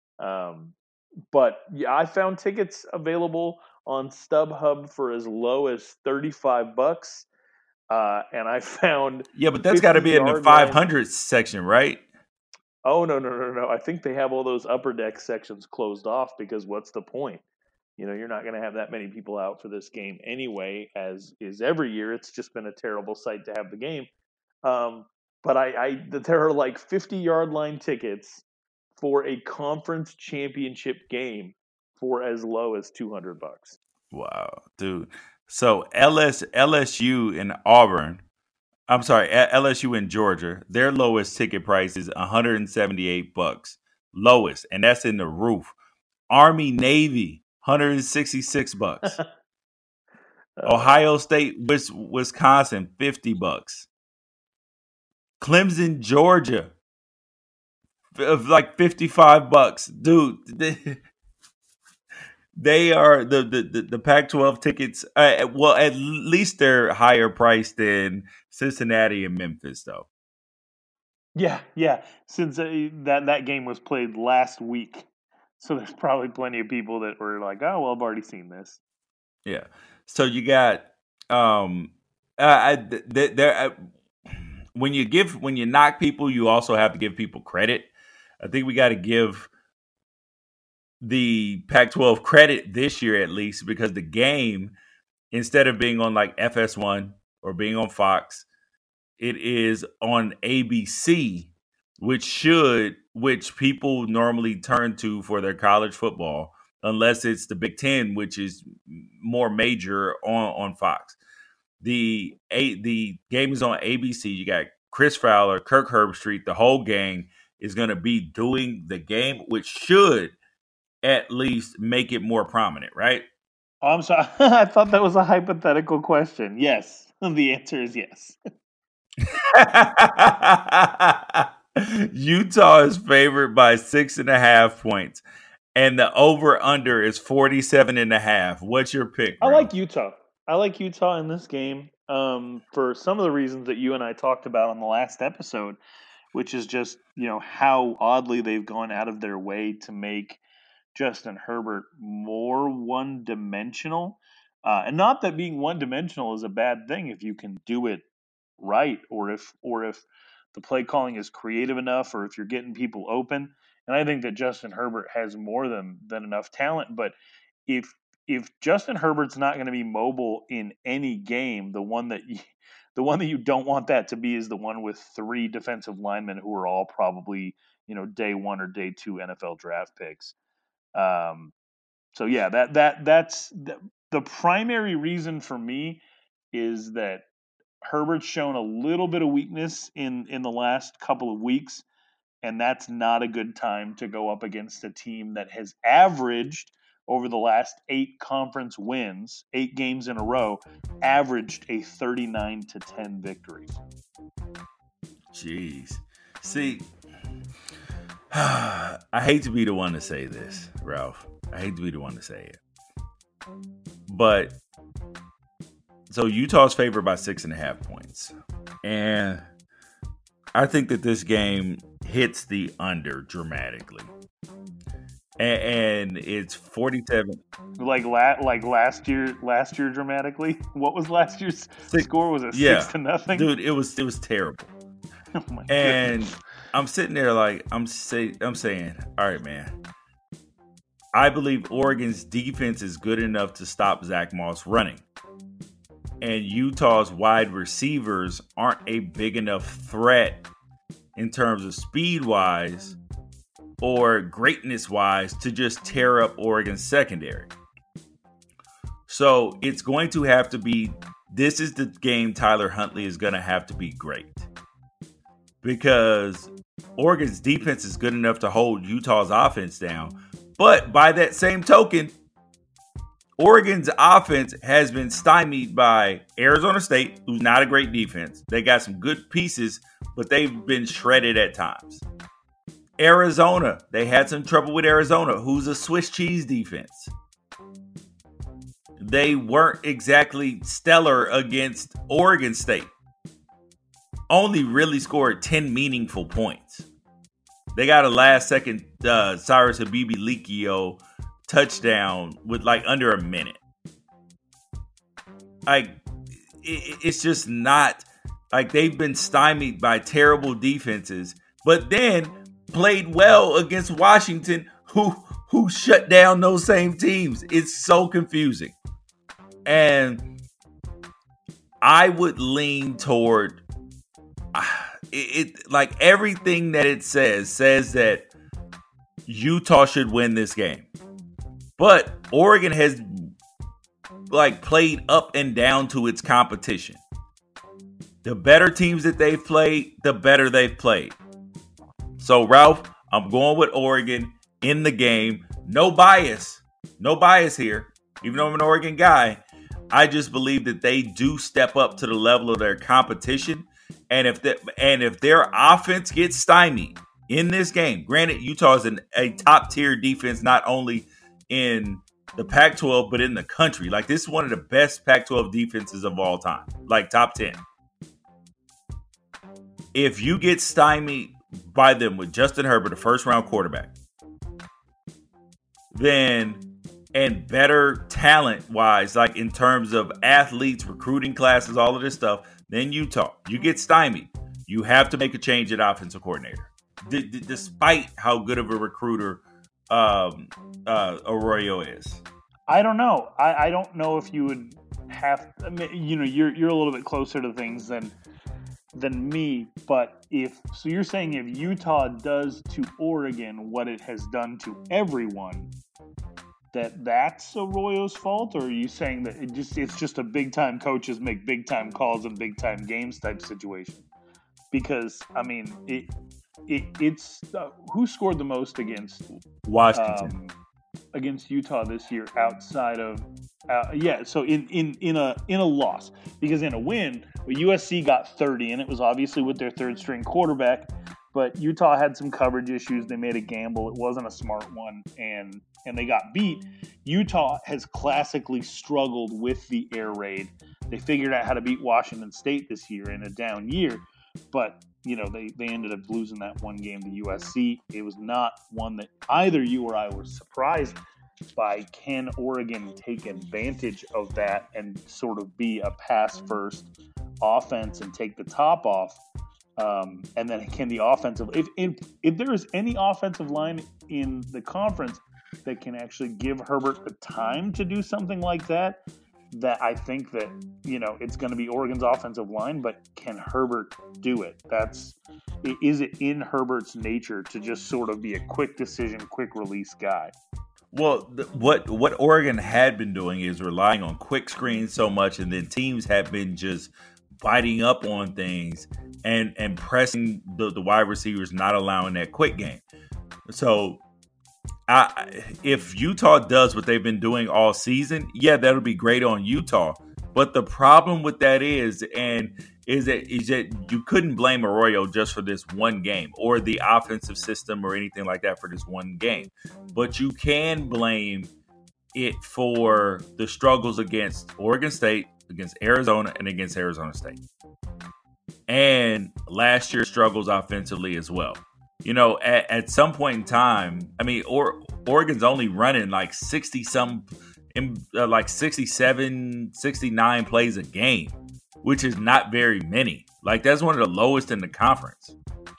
But yeah, I found tickets available on StubHub for as low as $35. And I found but that's got to be in the 500 section, right? Oh, no. I think they have all those upper deck sections closed off because what's the point? You're not going to have that many people out for this game anyway, as is every year. It's just been a terrible sight to have the game. But there are like 50-yard line tickets for a conference championship game for as low as $200. Wow, dude. So LSU in Auburn, I'm sorry, LSU in Georgia, their lowest ticket price is $178. Lowest, and that's in the roof. Army Navy, $166. Ohio State, Wisconsin, $50. Clemson, Georgia, like $55. Dude, they are the Pac-12 tickets. Well, at least they're higher priced than Cincinnati and Memphis, though. Yeah. Since that game was played last week, so there's probably plenty of people that were like, "Oh, well, I've already seen this." Yeah. So you got when you knock people, you also have to give people credit. I think we got to give the Pac-12 credit this year, at least, because the game, instead of being on like FS1 or being on Fox, it is on ABC, which people normally turn to for their college football, unless it's the Big Ten, which is more major on Fox. The game is on ABC. You got Chris Fowler, Kirk Herbstreit, the whole gang is going to be doing the game, which should at least make it more prominent, right? Oh, I'm sorry. I thought that was a hypothetical question. Yes. The answer is yes. Utah is favored by 6.5 points, and the over-under is 47.5. What's your pick, bro? I like Utah. I like Utah in this game for some of the reasons that you and I talked about on the last episode, which is just, how oddly they've gone out of their way to make Justin Herbert more one-dimensional. And not that being one-dimensional is a bad thing if you can do it right, or if the play calling is creative enough, or if you're getting people open. And I think that Justin Herbert has more than enough talent. But if Justin Herbert's not going to be mobile in any game, the one that The one that you don't want that to be is the one with 3 defensive linemen who are all probably, day 1 or day 2 NFL draft picks. So yeah, that's the primary reason for me is that Herbert's shown a little bit of weakness in the last couple of weeks, and that's not a good time to go up against a team that has averaged over the last 8 conference wins, 8 games in a row, averaged a 39-10 victory. Jeez. See, I hate to be the one to say this, Ralph. I hate to be the one to say it. But, so Utah's favored by 6.5 points. And I think that this game hits the under dramatically. And it's 47. Like last year dramatically? What was last year's score? Was it 6-0? Dude, it was terrible. Oh my and goodness. I'm sitting there like I'm saying, all right, man. I believe Oregon's defense is good enough to stop Zach Moss running. And Utah's wide receivers aren't a big enough threat in terms of speed-wise or greatness-wise to just tear up Oregon's secondary. So it's going to have to be, this is the game Tyler Huntley is going to have to be great. Because Oregon's defense is good enough to hold Utah's offense down. But by that same token, Oregon's offense has been stymied by Arizona State, who's not a great defense. They got some good pieces, but they've been shredded at times. Arizona, they had some trouble with Arizona, who's a Swiss cheese defense. They weren't exactly stellar against Oregon State. Only really scored 10 meaningful points. They got a last-second Cyrus Habibi-Likio touchdown with like under a minute. Like, it's just not like they've been stymied by terrible defenses, but then played well against Washington, who shut down those same teams. It's so confusing. And I would lean toward it like everything that it says that Utah should win this game. But Oregon has like played up and down to its competition. The better teams that they've played, the better they've played. So Ralph, I'm going with Oregon in the game. No bias here. Even though I'm an Oregon guy, I just believe that they do step up to the level of their competition. And if their offense gets stymied in this game, granted, Utah is a top tier defense, not only in the Pac-12, but in the country. Like, this is one of the best Pac-12 defenses of all time, like top 10. If you get stymied by them with Justin Herbert, a first-round quarterback, then, and better talent-wise, like in terms of athletes, recruiting classes, all of this stuff, then Utah, you get stymied. You have to make a change at offensive coordinator, despite how good of a recruiter Arroyo is. I don't know. I don't know if you would have. I mean, you're a little bit closer to things than me. But so you're saying if Utah does to Oregon what it has done to everyone, that's Arroyo's fault, or are you saying that it's just a big time coaches make big time calls in big time games type situation? Because I mean, it's who scored the most against Washington, against Utah this year outside of so in a loss, because in a win, USC got 30, and it was obviously with their third string quarterback. But Utah had some coverage issues. They made a gamble. It wasn't a smart one, and they got beat. Utah has classically struggled with the air raid. They figured out how to beat Washington State this year in a down year, but they ended up losing that one game to USC. It was not one that either you or I were surprised by. Can Oregon take advantage of that and sort of be a pass-first offense and take the top off? And then can the offensive, if there is any offensive line in the conference that can actually give Herbert the time to do something like that, that I think that, it's going to be Oregon's offensive line, but can Herbert do it? Is it in Herbert's nature to just sort of be a quick decision, quick release guy? Well, what Oregon had been doing is relying on quick screens so much, and then teams have been just biting up on things and pressing the wide receivers, not allowing that quick game. So if Utah does what they've been doing all season, yeah, that'll be great on Utah. But the problem with that is that you couldn't blame Arroyo just for this one game or the offensive system or anything like that for this one game. But you can blame it for the struggles against Oregon State, against Arizona, and against Arizona State. And last year's struggles offensively as well. At some point in time, Oregon's only running like 67, 69 plays a game, which is not very many. Like, that's one of the lowest in the conference.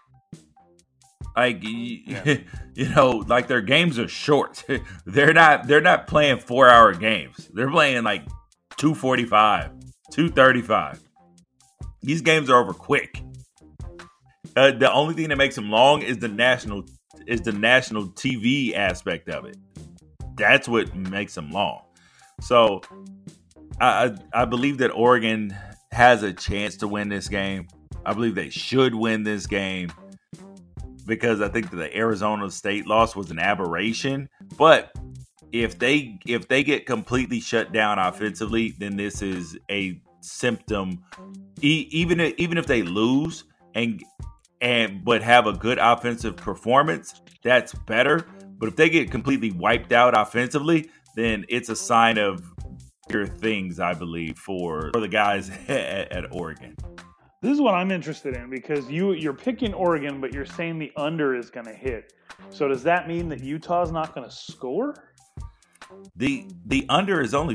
Like, like their games are short. They're not playing 4-hour games. They're playing like 245, 235. These games are over quick. The only thing that makes them long is the national TV aspect of it. That's what makes them long. So I believe that Oregon has a chance to win this game. I believe they should win this game because I think that the Arizona State loss was an aberration. But if they get completely shut down offensively, then this is a symptom. Even if they lose but have a good offensive performance, that's better. But if they get completely wiped out offensively, then it's a sign of bigger things, I believe, for the guys at Oregon. This is what I'm interested in, because you're picking Oregon, but you're saying the under is going to hit. So does that mean that Utah's not going to score? The under is only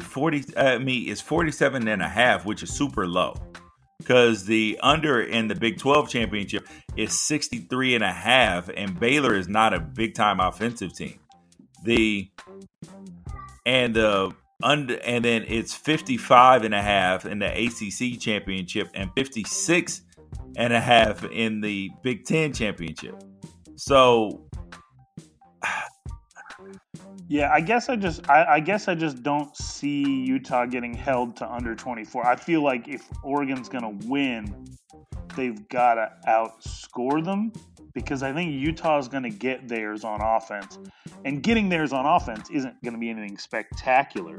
47.5, which is super low. Because the under in the Big 12 championship is 63.5, and Baylor is not a big time offensive team. And then it's 55.5 in the ACC championship and 56.5 in the Big 10 championship. So, yeah, I guess I just don't see Utah getting held to under 24. I feel like if Oregon's going to win, they've got to outscore them, because I think Utah is going to get theirs on offense, and getting theirs on offense isn't going to be anything spectacular.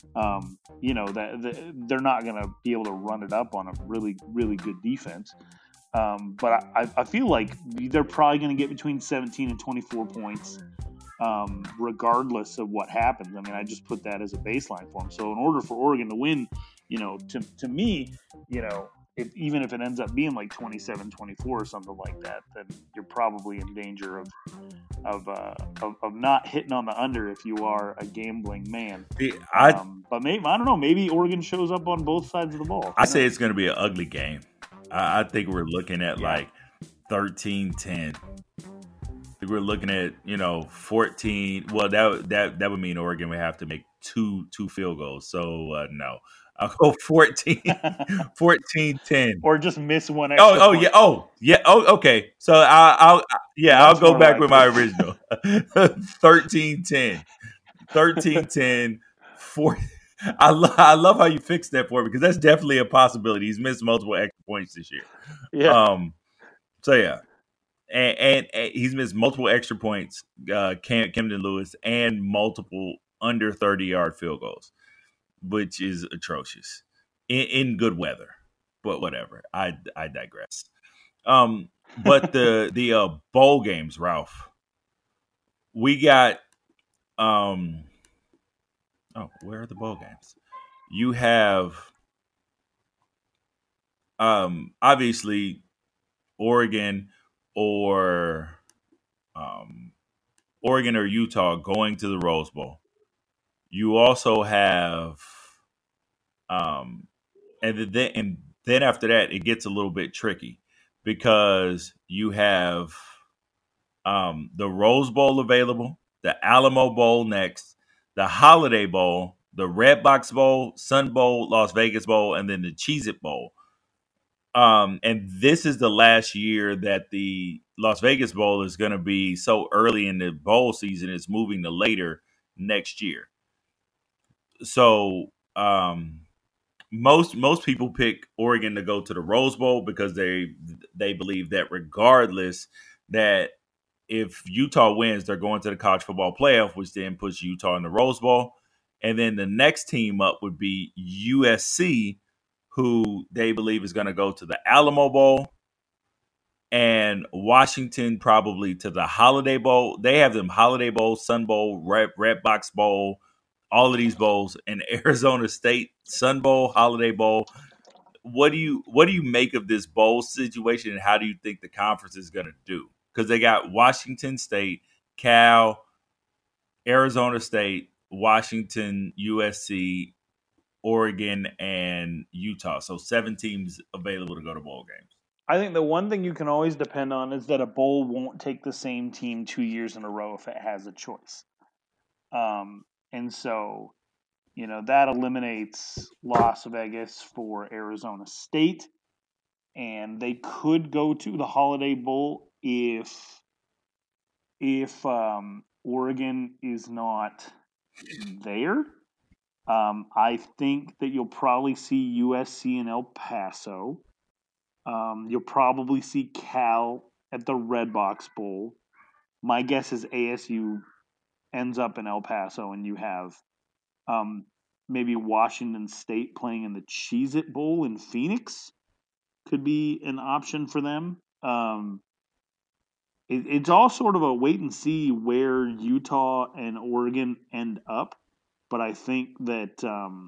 That they're not going to be able to run it up on a really, really good defense. But I feel like they're probably going to get between 17 and 24 points. Regardless of what happens. I mean, I just put that as a baseline for them. So in order for Oregon to win, to me, even if it ends up being like 27-24 or something like that, then you're probably in danger of not hitting on the under if you are a gambling man. But maybe, I don't know, maybe Oregon shows up on both sides of the ball. I say it's going to be an ugly game. I think we're looking at like 13-10. We're looking at 14. Well, that would mean Oregon would have to make two field goals. So no, I'll go 14-10, or just miss one. Okay. So I'll go back with my original 13-10, 13-10. 4. I love how you fixed that for me, because that's definitely a possibility. He's missed multiple extra points this year. Yeah. So yeah. And he's missed multiple extra points, Camden Lewis, and multiple under 30-yard field goals, which is atrocious in good weather. But whatever, I digress. But the bowl games, Ralph, we got. Where are the bowl games? You have, obviously, Oregon or Utah going to the Rose Bowl. You also have, and then after that, it gets a little bit tricky, because you have the Rose Bowl available, the Alamo Bowl next, the Holiday Bowl, the Red Box Bowl, Sun Bowl, Las Vegas Bowl, and then the Cheez-It Bowl. And this is the last year that the Las Vegas Bowl is going to be so early in the bowl season. It's moving to later next year. So most people pick Oregon to go to the Rose Bowl because they believe that regardless that if Utah wins, they're going to the college football playoff, which then puts Utah in the Rose Bowl. And then the next team up would be USC, who they believe is going to go to the Alamo Bowl, and Washington probably to the Holiday Bowl. They have them Holiday Bowl, Sun Bowl, Red Box Bowl, all of these bowls, and Arizona State, Sun Bowl, Holiday Bowl. What do you make of this bowl situation, and how do you think the conference is going to do? Because they got Washington State, Cal, Arizona State, Washington, USC, Oregon, and Utah. So 7 teams available to go to bowl games. I think the one thing you can always depend on is that a bowl won't take the same team 2 years in a row if it has a choice. And so, that eliminates Las Vegas for Arizona State. And they could go to the Holiday Bowl if Oregon is not there. I think that you'll probably see USC in El Paso. You'll probably see Cal at the Red Box Bowl. My guess is ASU ends up in El Paso, and you have maybe Washington State playing in the Cheez-It Bowl in Phoenix. Could be an option for them. It's all sort of a wait and see where Utah and Oregon end up. But I think that,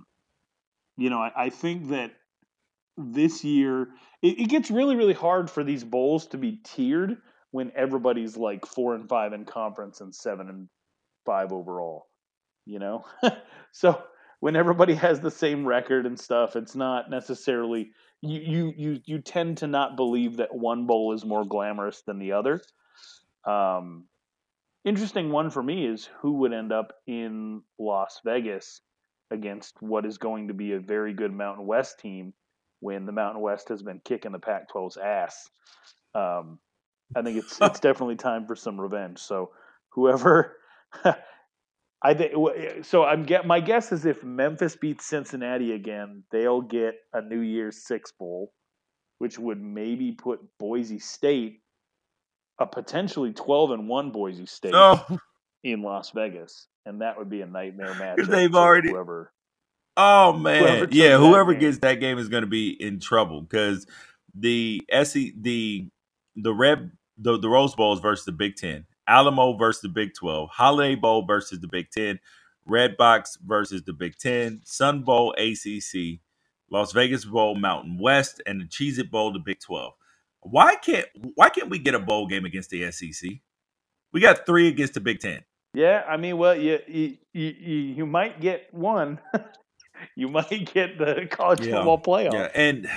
I think that this year, it gets really, really hard for these bowls to be tiered when everybody's like 4-5 in conference and 7-5 overall, So when everybody has the same record and stuff, it's not necessarily, you tend to not believe that one bowl is more glamorous than the other. Interesting one for me is who would end up in Las Vegas against what is going to be a very good Mountain West team when the Mountain West has been kicking the Pac-12's ass. I think it's definitely time for some revenge. So whoever, my guess is if Memphis beats Cincinnati again, they'll get a New Year's Six Bowl, which would maybe put Boise State, a potentially 12-1 Boise State, in Las Vegas, and that would be a nightmare match. They've already whoever. Oh man, whoever gets that game is going to be in trouble because the Rose Bowl is versus the Big Ten, Alamo versus the Big 12, Holiday Bowl versus the Big 10, Red Box versus the Big 10, Sun Bowl ACC, Las Vegas Bowl Mountain West, and the Cheez-It Bowl the Big 12. Why can't we get a bowl game against the SEC? We got 3 against the Big 10. Yeah, I mean, well, you might get one. You might get the college football playoff. Yeah, and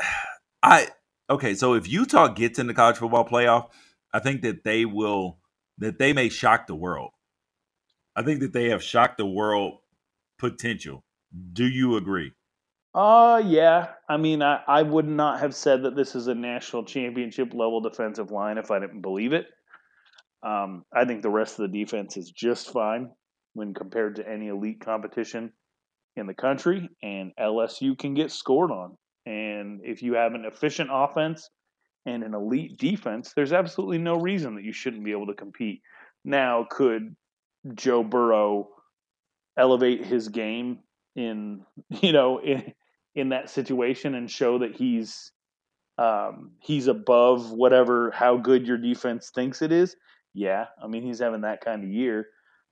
so if Utah gets in the college football playoff, I think that they may shock the world. I think that they have shocked the world potential. Do you agree? Yeah. I mean, I would not have said that this is a national championship level defensive line if I didn't believe it. I think the rest of the defense is just fine when compared to any elite competition in the country, and LSU can get scored on. And if you have an efficient offense and an elite defense, there's absolutely no reason that you shouldn't be able to compete. Now, could Joe Burrow elevate his game in that situation and show that he's above how good your defense thinks it is? Yeah, I mean, he's having that kind of year.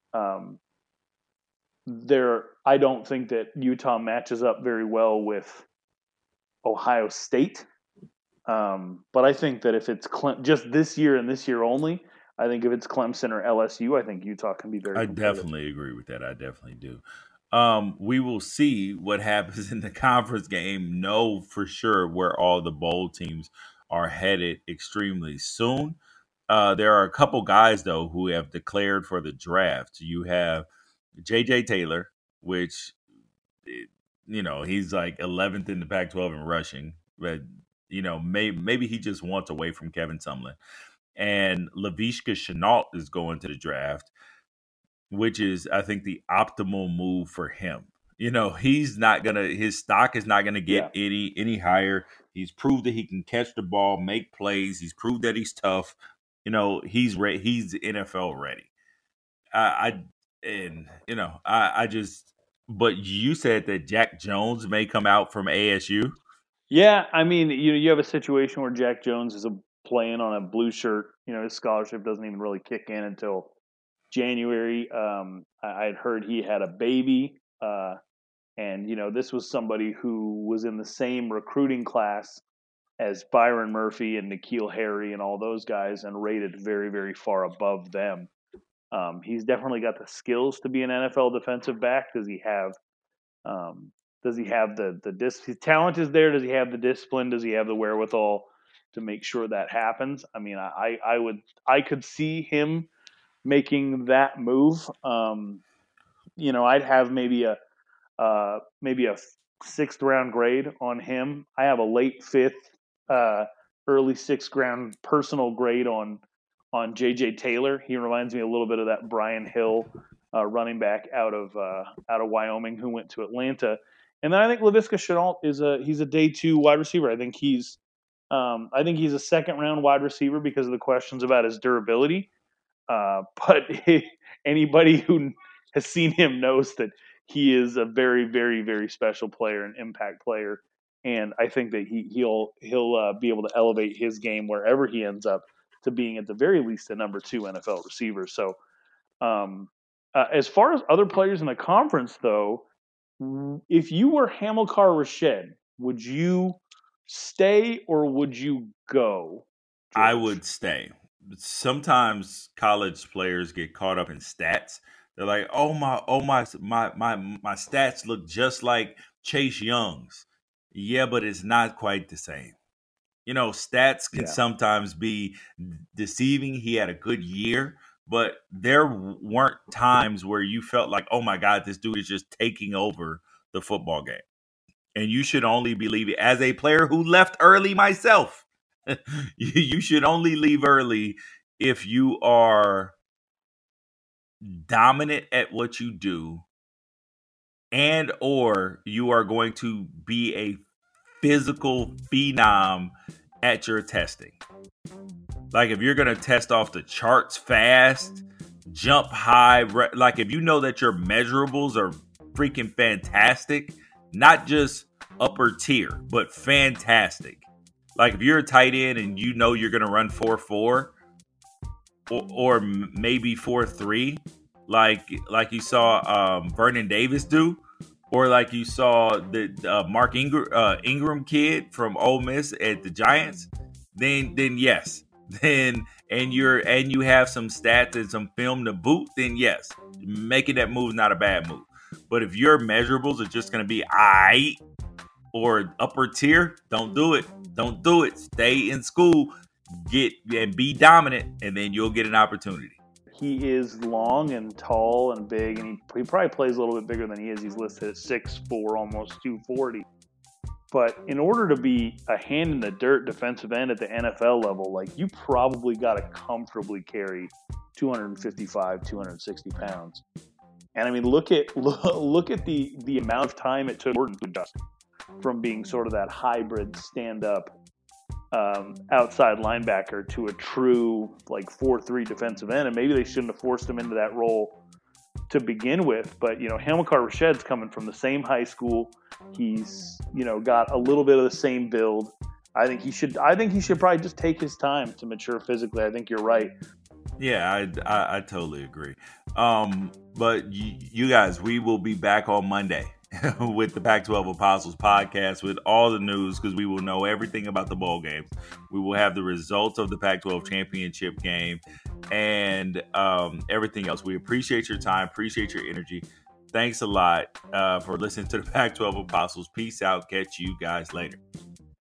I don't think that Utah matches up very well with Ohio State. But I think that if it's just this year and this year only, I think if it's Clemson or LSU, I think Utah can be very competitive. I definitely agree with that. I definitely do. We will see what happens in the conference game. Know for sure where all the bowl teams are headed extremely soon. There are a couple guys, though, who have declared for the draft. You have J.J. Taylor, which he's like 11th in the Pac-12 in rushing, but maybe he just wants away from Kevin Sumlin. And Laviska Shenault is going to the draft, which is, I think, the optimal move for him. His stock is not gonna get any higher. He's proved that he can catch the ball, make plays. He's proved that he's tough. He's NFL ready. But you said that Jack Jones may come out from ASU. Yeah, I mean, you have a situation where Jack Jones is playing on a blue shirt. His scholarship doesn't even really kick in until January. I had heard he had a baby, and this was somebody who was in the same recruiting class as Byron Murphy and N'Keal Harry and all those guys, and rated very, very far above them. He's definitely got the skills to be an NFL defensive back. Does he have his talent is there? Does he have the discipline? Does he have the wherewithal to make sure that happens? I mean, I could see him making that move. I'd have maybe a 6th round grade on him. I have a late 5th, early 6th round personal grade on JJ Taylor. He reminds me a little bit of that Brian Hill running back out of Wyoming who went to Atlanta. And then I think Laviska Shenault he's a day 2 wide receiver. I think he's a 2nd round wide receiver because of the questions about his durability. But anybody who has seen him knows that he is a very, very, very special player, an impact player. And I think that he'll be able to elevate his game wherever he ends up to being at the very least a number 2 NFL receiver. So as far as other players in the conference, though, if you were Hamilcar Rashed, would you stay or would you go, George? I would stay. Sometimes college players get caught up in stats. They're like, my stats look just like Chase Young's. Yeah, but it's not quite the same. Stats can sometimes be deceiving. He had a good year, but there weren't times where you felt like, oh my God, this dude is just taking over the football game. And you should only believe it. As a player who left early myself, you should only leave early if you are dominant at what you do and or you are going to be a physical phenom at your testing. Like if you're going to test off the charts fast, jump high, like if you know that your measurables are freaking fantastic, not just upper tier, but fantastic. Like if you're a tight end and you know you're going to run 4.4 or maybe 4.3, like you saw Vernon Davis do, or like you saw the Mark Ingram kid from Ole Miss at the Giants, then yes. And you have some stats and some film to boot, then yes, making that move is not a bad move. But if your measurables are just going to be aight or upper tier, don't do it. Don't do it. Stay in school, get and be dominant, and then you'll get an opportunity. He is long and tall and big, and he probably plays a little bit bigger than he is. He's listed at 6'4", almost 240. But in order to be a hand in the dirt defensive end at the NFL level, like you probably got to comfortably carry 255, 260 pounds. And I mean, look at the amount of time it took Gordon to adjust from being sort of that hybrid stand-up outside linebacker to a true like 4-3 defensive end. And maybe they shouldn't have forced him into that role to begin with. But, Hamilcar Rashed's coming from the same high school. He's, got a little bit of the same build. I think he should probably just take his time to mature physically. I think you're right. Yeah, I totally agree. But you guys, we will be back on Monday with the Pac-12 Apostles podcast with all the news because we will know everything about the bowl games. We will have the results of the Pac-12 championship game and everything else. We appreciate your time, appreciate your energy. Thanks a lot for listening to the Pac-12 Apostles. Peace out. Catch you guys later.